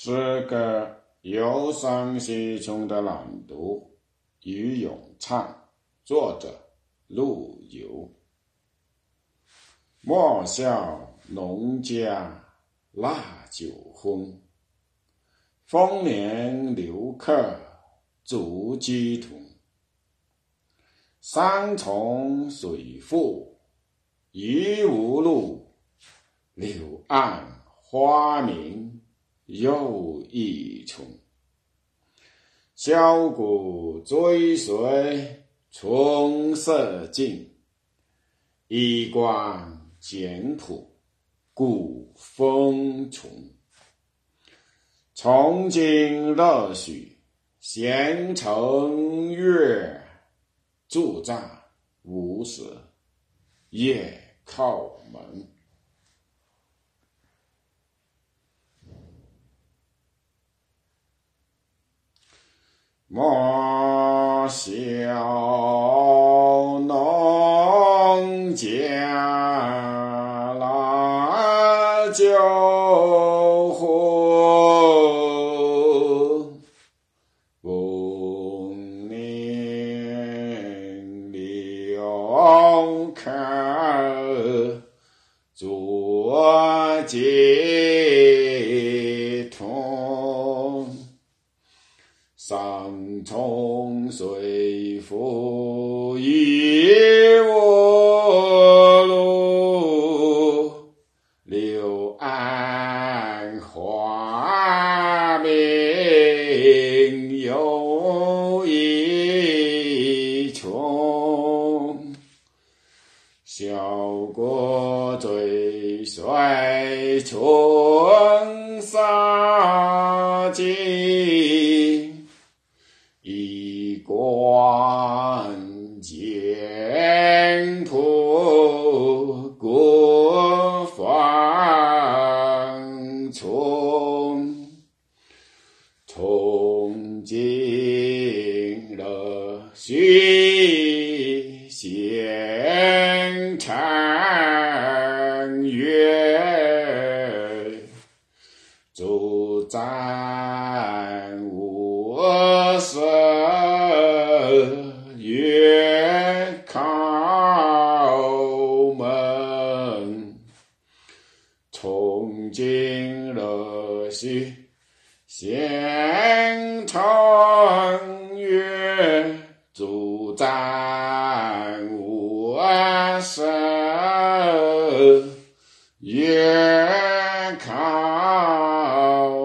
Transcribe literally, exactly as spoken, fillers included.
诗歌忧伤西穷的朗读与咏唱，作者陆游。莫笑农家腊酒昏，丰年留客足鸡同。山重水复疑无路，柳暗花明又一重。箫鼓追随春色尽，衣冠简朴古风穷。从今乐许闲乘月，驻帐无时夜叩门。莫笑农家腊酒昏，丰年留客足鸡同。山重水复疑无路，柳暗花明又一重。箫鼓追随春色尽，衣冠简朴古风穷。从今乐许闲乘月，驻帐无时夜叩门。从今乐许闲乘月，驻帐无时夜叩